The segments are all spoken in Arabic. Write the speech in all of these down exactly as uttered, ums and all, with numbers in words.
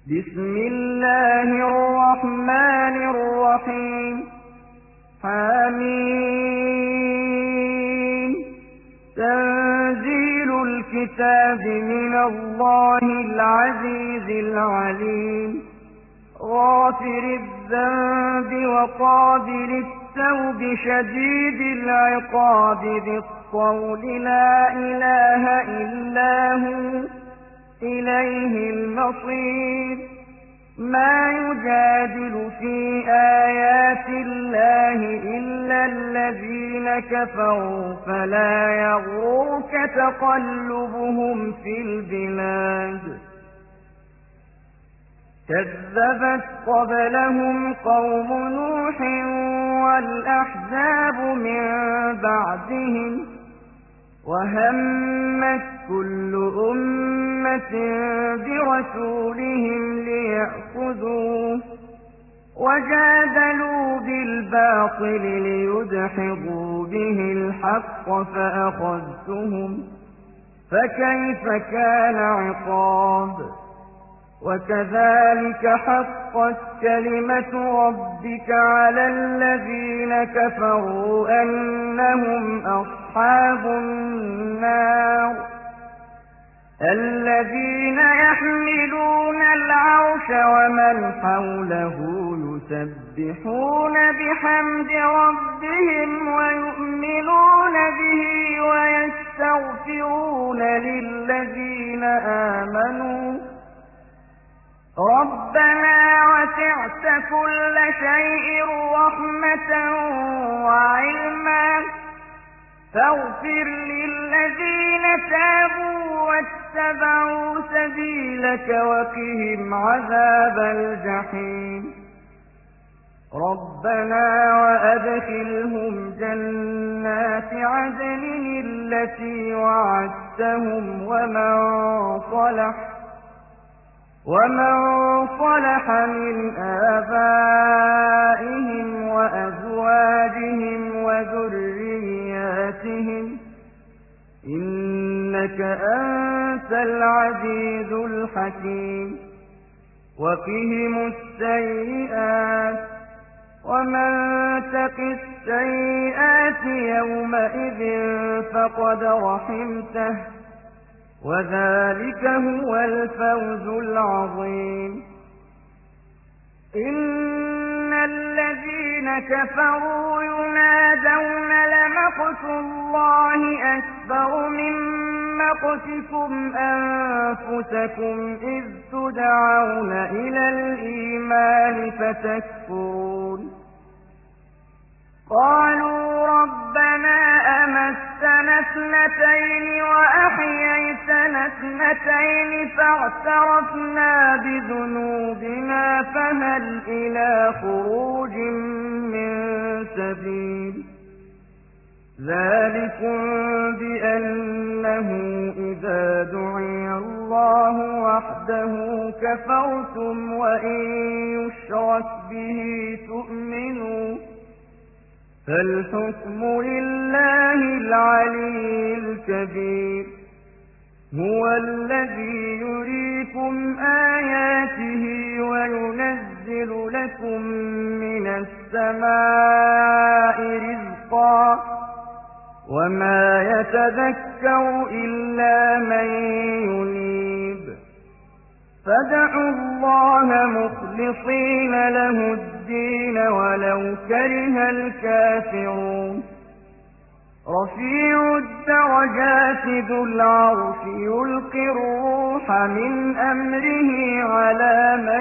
بسم الله الرحمن الرحيم حميم تنزيل الكتاب من الله العزيز العليم غافر الذنب وقابل التوب شديد العقاب ذي الطول لا إله إلا هو إليه المصير ما يجادل في آيات الله إلا الذين كفروا فلا يغرك تقلبهم في البلاد كذبت قبلهم قوم نوح والأحزاب من بعدهم وهمت كل أمة برسولهم ليأخذوه وجادلوا بالباطل ليدحضوا به الحق فأخذتهم فكيف كان عقاب وكذلك حقت كلمة ربك على الذين كفروا أنهم أصحاب النار الذين يحملون العرش ومن حوله يسبحون بحمد ربهم ويؤمنون به ويستغفرون للذين آمنوا ربنا وسعت كل شيء رحمة وعلما فاغفر للذين تابوا واتبعوا سبيلك وقهم عذاب الجحيم ربنا وأدخلهم جنات عدن التي وعدتهم ومن صلح ومن صلح من آبائهم وأزواجهم وذرياتهم إنك أنت العزيز الحكيم وقهم السيئات ومن تق السيئات يومئذ فقد رحمته وذلك هو الفوز العظيم إن الذين كفروا ينادون لمقت الله أكبر من مقتكم أنفسكم إذ تدعون إلى الإيمان فتكفرون قالوا ربنا أمتنا اثنتين وأحييتنا اثنتين فاعترفنا بذنوبنا فهل إلى خروج من سبيل ذلكم بأنه إذا دعي الله وحده كفرتم وإن يشرك به تؤمنوا فالحكم لله العلي الكبير هو الذي يريكم آياته وينزل لكم من السماء رزقا وما يتذكر إلا من ينيب فادعوا الله مخلصين له الدين ولو كره الكافرون رفيع الدرجات ذو العرش يلقي الروح من أمره على من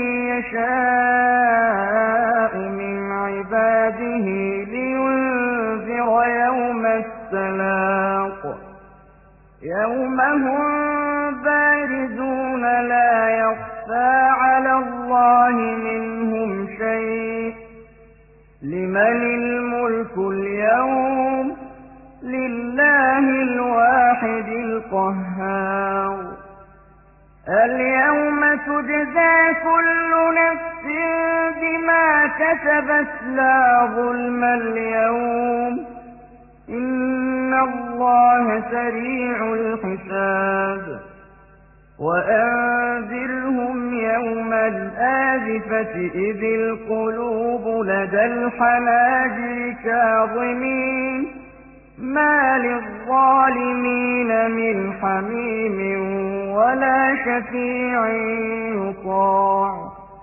يشاء من عباده لينذر يوم التلاق يوم هم بارزون لا يخفى على الله منهم شيء لمن الملك اليوم لله الواحد القهار اليوم تجزى كل نفس بما كسبت لا ظلم اليوم إن الله سريع الحساب وأنذرهم يوم الآزفة إذ القلوب لدى الحناجر كاظمين ما للظالمين من حميم ولا شفيع يطاع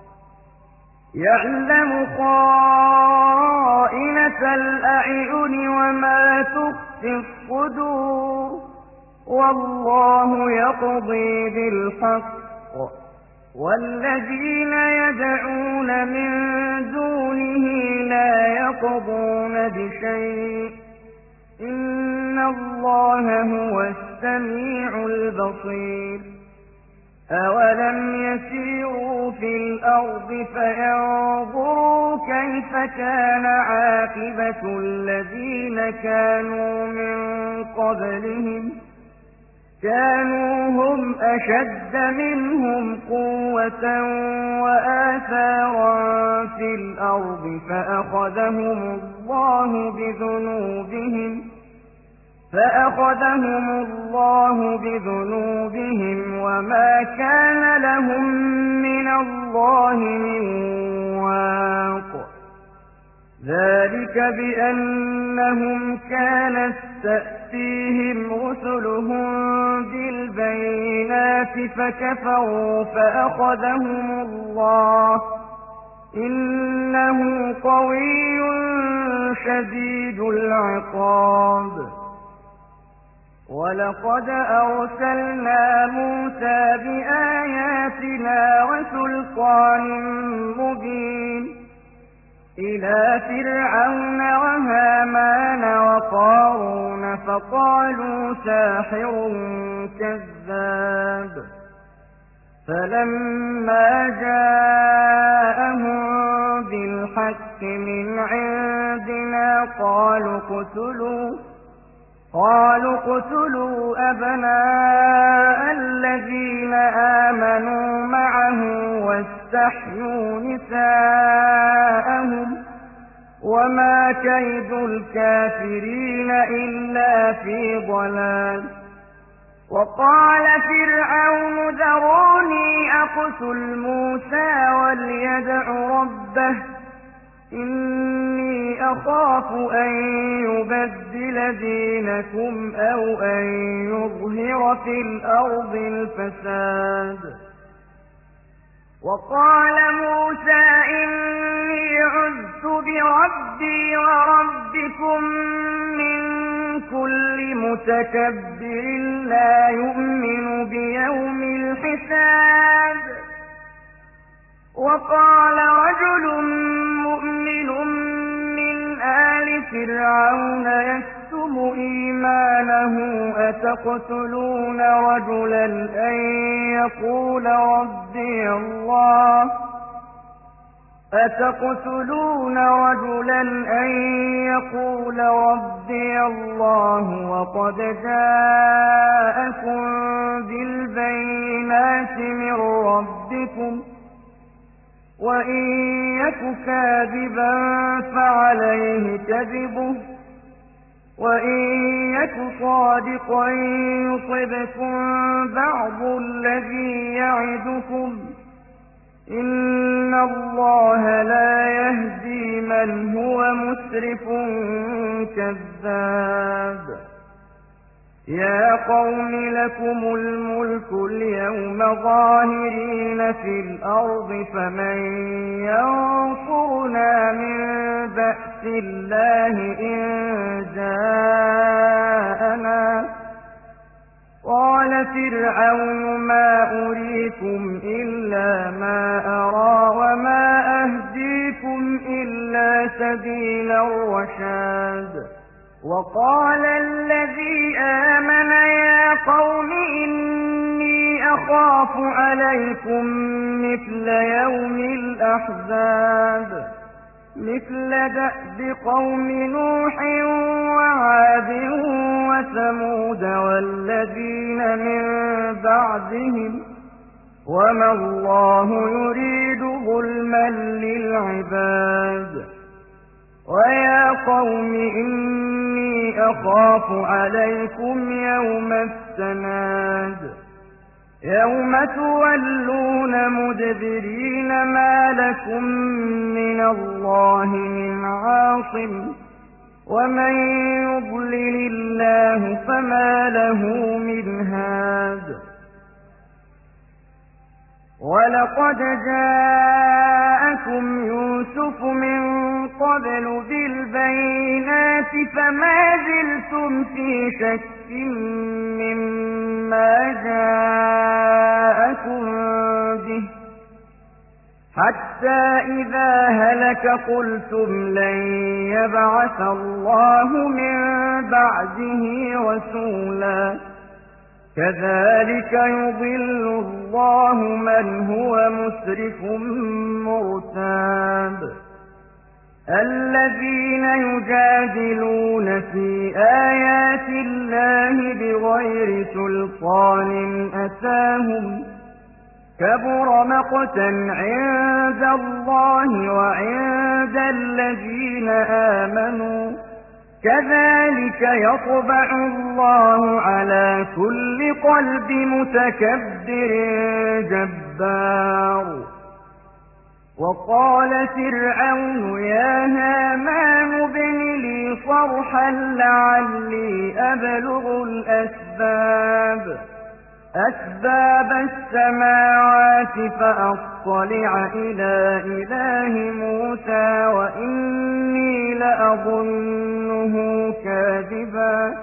يعلم خائنة الأعين وما تخفي الصدور والله يقضي بالحق والذين يدعون من دونه لا يقضون بشيء إن الله هو السميع البصير أولم يسيروا في الأرض فينظروا كيف كان عاقبة الذين كانوا من قبلهم كانوا هم أشد منهم قوة وآثارا في الأرض فأخذهم الله بذنوبهم فأخذهم الله بذنوبهم وما كان لهم من الله من واق ذلك بأنهم كانت تأتيهم رسلهم بالبينات فكفروا فأخذهم الله إنه قوي شديد العقاب ولقد أرسلنا موسى بآياتنا وسلطان مبين إلى فرعون وهامان وقارون فقالوا ساحر كذاب فلما جاءهم بالحق من عندنا قالوا اقتلوا قالوا اقتلوا أبناء الذين آمنوا معه واستحيوا نساءهم وما كيد الكافرين إلا في ضلال وقال فرعون ذروني أقتل موسى وليدع ربه إني أخاف أن يبدل دينكم أو أن يظهر في الأرض الفساد وقال موسى إني عذت بربي وربكم من كل متكبر لا يؤمن بيوم الحساب وقال رجل مؤمن من آل فرعون يكتم إيمانه أتقتلون رجلا أن يقول ربي الله أتقتلون رجلا أن يقول ربي الله وقد جاءكم بالبينات من ربكم وإن يك كاذبا فعليه كذبه وإن يك صادقا يصبكم بعض الذي يعدكم إن الله لا يهدي من هو مسرف كذاب يا قوم لكم الملك اليوم ظاهرين في الأرض فمن ينصرنا من بأس الله إن جاءنا قال فرعون ما أريكم إلا ما أرى وما أهديكم إلا سبيل الرشاد وقال الذي آمن يا قوم إني أخاف عليكم مثل يوم الأحزاب مثل دأب قوم نوح وعاد وثمود والذين من بعدهم وما الله يريد ظلما للعباد ويا قوم إني أخاف عليكم يوم التناد يوم تولون مدبرين ما لكم من الله من عاصم ومن يضلل الله فما له من هاد ولقد جاءكم يوسف من قبل بالبينات فما زلتم في شك مما جاءكم به حتى إذا هلك قلتم لن يبعث الله من بعده رسولا كذلك يضل الله من هو مسرف مرتاب الذين يجادلون في آيات الله بغير سلطان أتاهم كبر مقتا عند الله وعند الذين آمنوا كذلك يطبع الله على كل قلب متكبر جبار وقال فرعون يا هامان ابن لي صرحا لعلي أبلغ الأسباب أسباب السماوات فأطلع إلى إله موسى وإني لأظنه كاذبا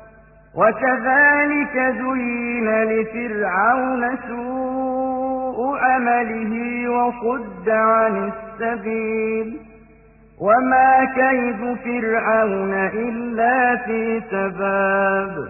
وكذلك زين لفرعون سوء عمله وصد عن السبيل وما كيد فرعون إلا في تباب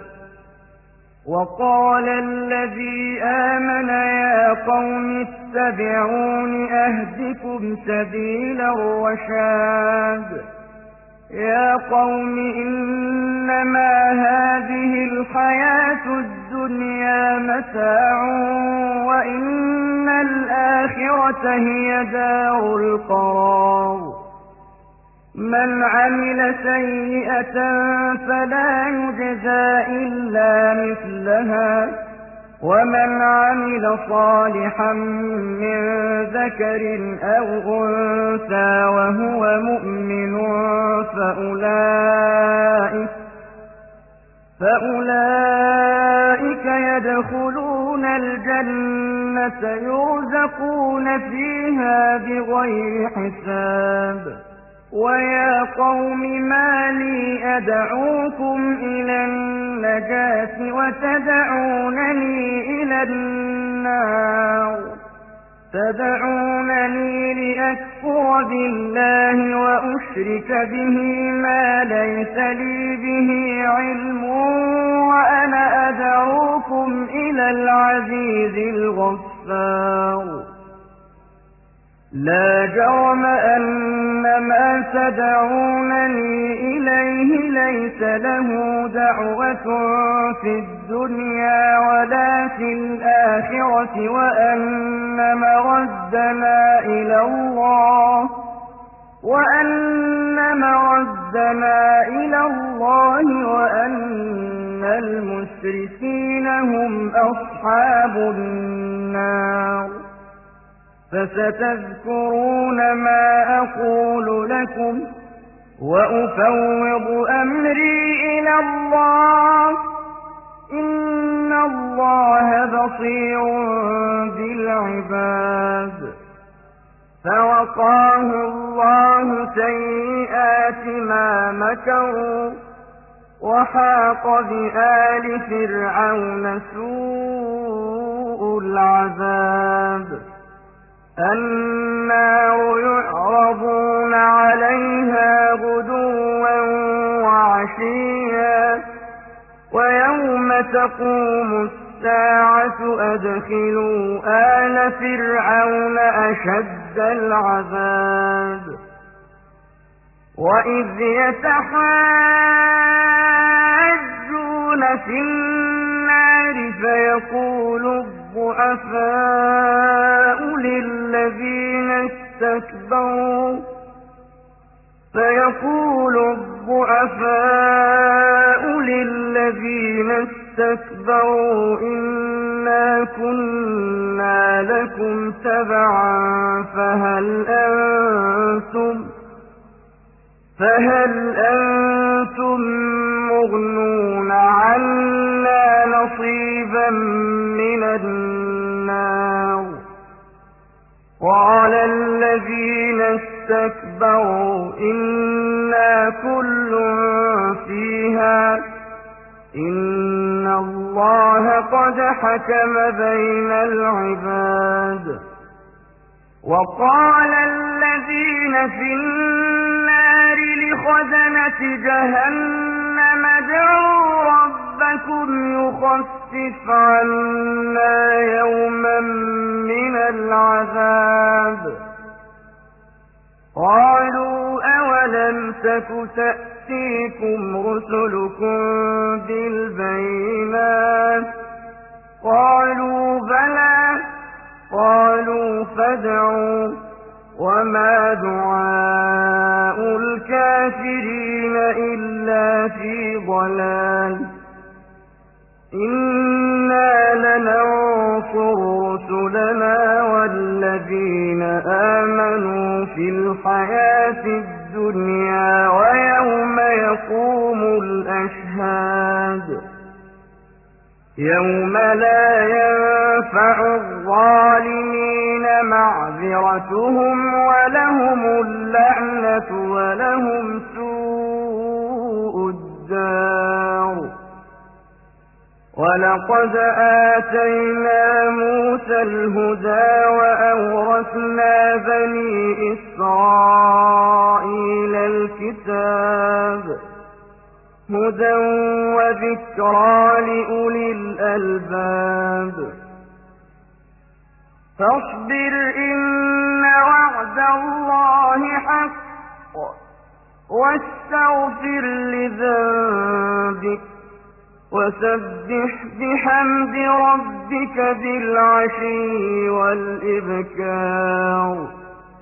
وقال الذي آمن يا قوم اتبعون أهدكم سبيل الرشاد يا قوم إنما هذه الحياة الدنيا متاع وإن الآخرة هي دار القرار من عمل سيئة فلا يجزى إلا مثلها ومن عمل صالحا من ذكر أو أنثى وهو مؤمن فأولئك, فأولئك يدخلون الجنة يرزقون فيها بغير حساب ويا قوم ما لي أدعوكم إلى النجاة وتدعونني إلى النار تدعونني لأكفر بالله وأشرك به ما ليس لي به علم وأنا أدعوكم إلى العزيز الغفار لا جرم أن ما تدعونني إليه ليس له دعوة في الدنيا ولا في الآخرة وأن مردنا إلى الله وأن مردنا إلى الله وأن المسرفين هم أصحاب النار فستذكرون ما أقول لكم وأفوض أمري إلى الله إن الله بصير بالعباد فوقاه الله سيئات ما مكروا وحاق بآل فرعون سوء العذاب النار يعرضون عليها غدوا وعشيا ويوم تقوم الساعة أدخلوا آل فرعون أشد العذاب وإذ يتحاجون في النار فيقول الضعفاء للذين استكبروا فيقول الضعفاء للذين استكبروا إنا إنا كنا لكم تبعا فهل أنتم فهل أنتم مغنون عنا نصيبا من النار قال الذين استكبروا إنا كل فيها إن الله قد حكم بين العباد وقال الذين في النار لخزنة جهنم ادعوا ربكم يخفف عنا يوما من العذاب قالوا أولم تك تأتيكم رسلكم بالبينات قالوا بلى قالوا فادعوا وما دعاء الكافرين إلا في ضلال إنا لننصر رسلنا والذين آمنوا في الحياة الدنيا ويوم يقوم الأشهاد يوم لا ينفع الظالمين معذرتهم ولهم اللعنة ولهم سوء الدار ولقد آتينا موسى الهدى وأورثنا بني إسرائيل الكتاب هدى وذكرى لأولي الألباب فاصبر إن وعد الله حق واستغفر لذنبك وسبح بحمد ربك بالعشي والإبكار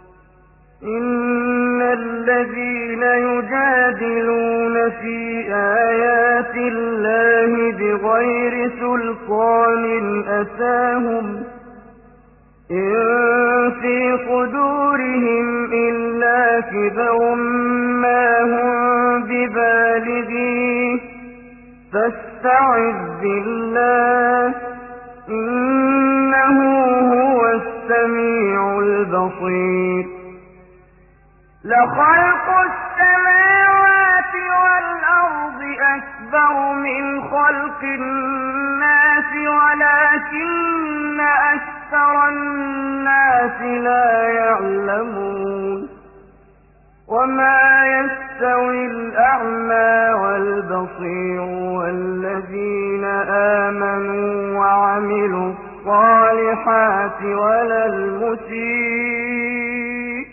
إن الذين يجادلون في آيات الله بغير سلطان أتاهم إن في صدورهم إلا كبر ما هم ببالغيه فاستعذ بالله إنه هو السميع البصير لخلق السماوات والأرض أكبر من خلق الناس ولكن أكثر الناس لا يعلمون وما يستوي الأعمى والبصير والذين آمنوا وعملوا الصالحات ولا المسيء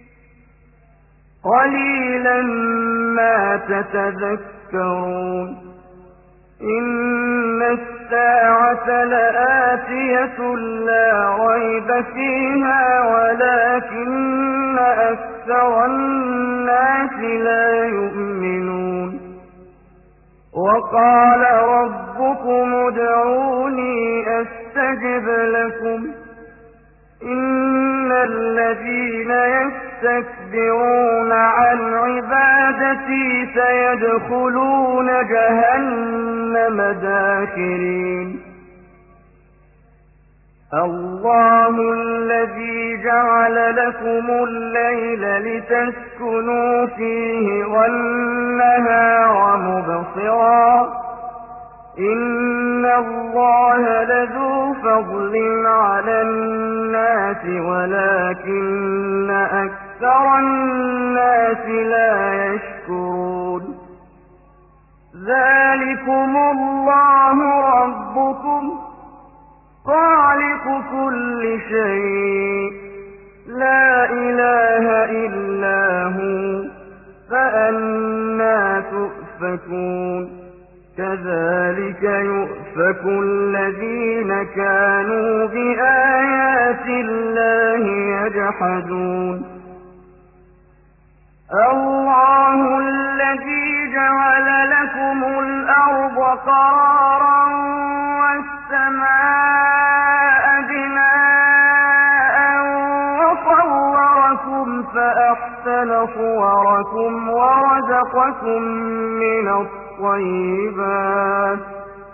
قليلا ما تتذكرون إن الساعة لآتية لا ريب فيها ولكن أكثر الناس لا يؤمنون وقال ربكم ادعوني أستجب لكم إن الذين يستكبرون عن عبادتي سيدخلون جهنم داخرين الله الذي جعل لكم الليل لتسكنوا فيه والنهار مبصرا إن الله لذو فضل على الناس ولكن أكثر الناس لا يشكرون ذلكم الله ربكم خالق كل شيء لا إله إلا هو فأنى تؤفكون كذلك يؤفك الذين كانوا بآيات الله يجحدون الله الذي جعل لكم الأرض قرارا والسماء فأحسن صوركم ورزقكم من الطيبات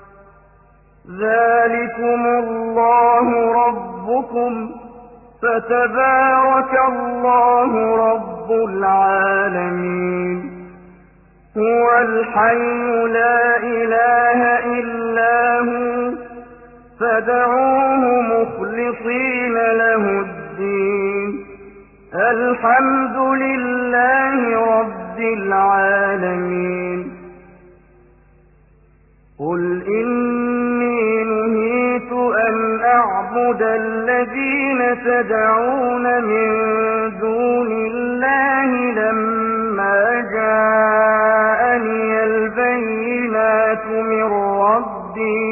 ذلكم الله ربكم فتبارك الله رب العالمين هو الحي لا إله إلا هو فادعوه مخلصين له الدين الحمد لله رب العالمين قل إني نهيت أن أعبد الذين تدعون من دون الله لما جاءني البينات من ربي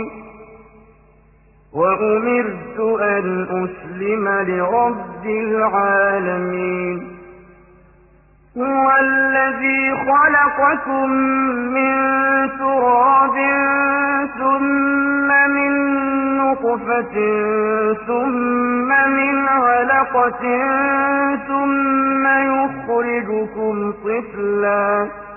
وأمرت أن أسلم لرب العالمين هو الذي خلقكم من تراب ثم من نطفة ثم من علقة ثم يخرجكم طفلا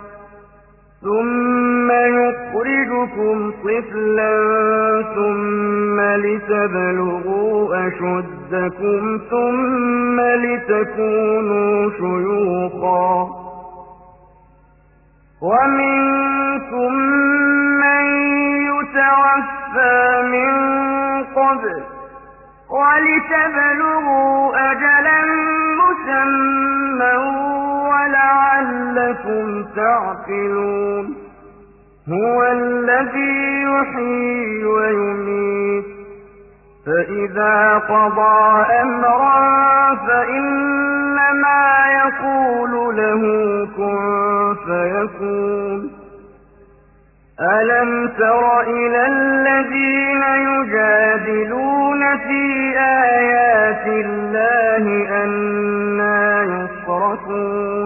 ثم يخرجكم طفلا ثم لتبلغوا أشدكم ثم لتكونوا شيوخا ومنكم من يتوفى من قبل ولتبلغوا أجلا مسمى ولعلكم تعقلون هو الذي يحيي ويميت فإذا قضى أمرا فإنما يقول له كن فيكون ألم تر إلى الذين يجادلون في آيات الله أنى يصرفون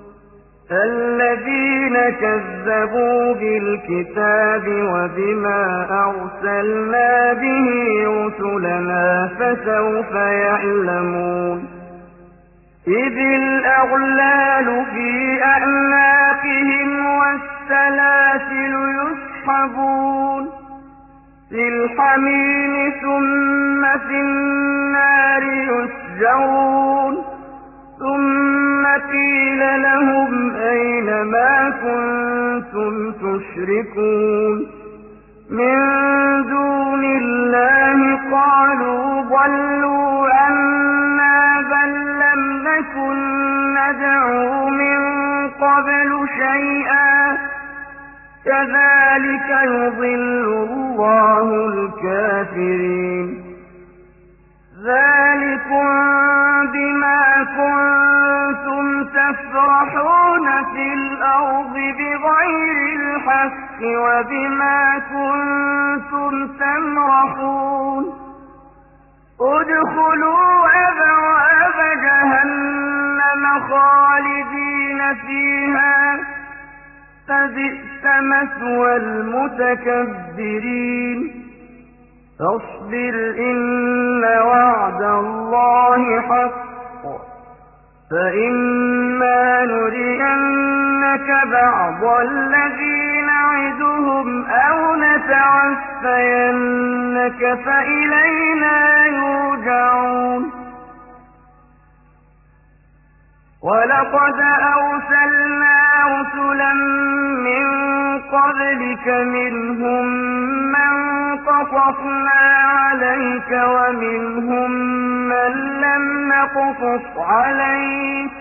الذين كذبوا بالكتاب وبما أرسلنا به رسلنا فسوف يعلمون إذ الأغلال في أعناقهم والسلاسل يسحبون في الحميم ثم في النار يسجرون ثم قيل لهم أين ما كنتم تشركون من دون الله قالوا ضلوا عنا بل لم نكن ندعو من قبل شيئا كذلك يضل الله الكافرين ذلكم بما كنتم تفرحون في الأرض بغير الحق وبما كنتم تمرحون ادخلوا أبواب جهنم خالدين فيها فبئس مثوى المتكبرين فاصبر إن وعد الله حق فإما نرينك بعض الذي نعدهم أو نتوفينك فإلينا يرجعون ولقد أرسلنا رسلا من قبلك منهم من قصصنا عليك ومنهم من لم نقصص عليك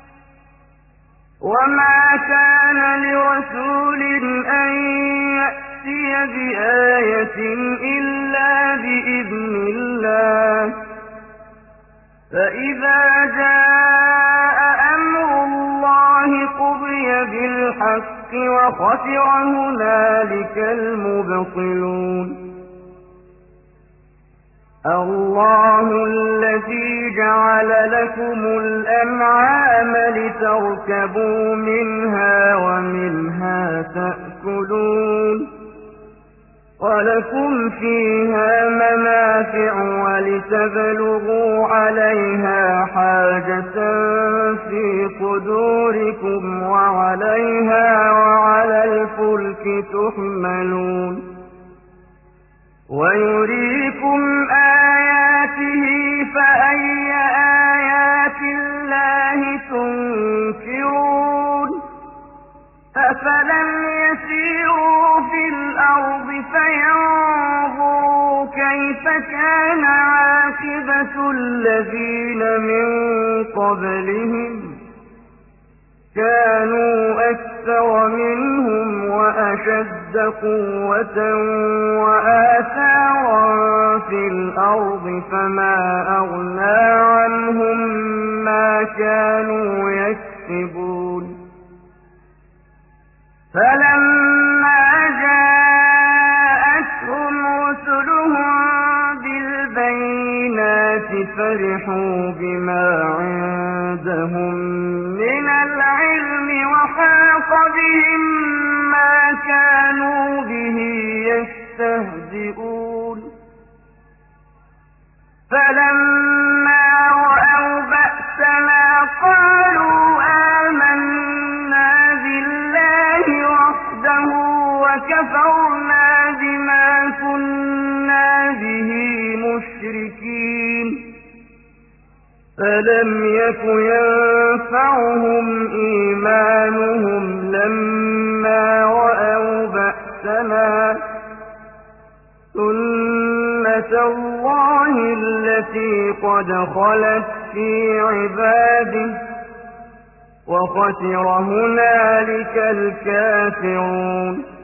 وما كان لرسول أن يأتي بآية إلا بإذن الله فإذا جاء أمر الله قضي بالحق وخسر هنالك المبطلون الله الذي جعل لكم الأنعام لتركبوا منها ومنها تأكلون ولكم فيها منافع ولتبلغوا عليها حاجة في صدوركم وعليها وعلى الفلك تحملون ويريكم آياته فأي آيات الله تنكرون أفلم يسيروا في الأرض فينظروا كيف كان عاقبة الذين من قبلهم كانوا أكثر منهم وأشد قوة وآثارا في الأرض فما أغنى عنهم ما كانوا يكسبون فلما جاءتهم رسلهم بالبينات فرحوا بما عندهم من العلم وحاق بهم ما كانوا به يستهزئون فلما رأوا بأسنا قالوا آمنا بالله وحده وكفرنا بما كنا به مشركين فلم يك ينفعهم إيمانهم لما رأوا بأسنا سنة الله التي قد خلت في عباده وخسر هنالك الكافرون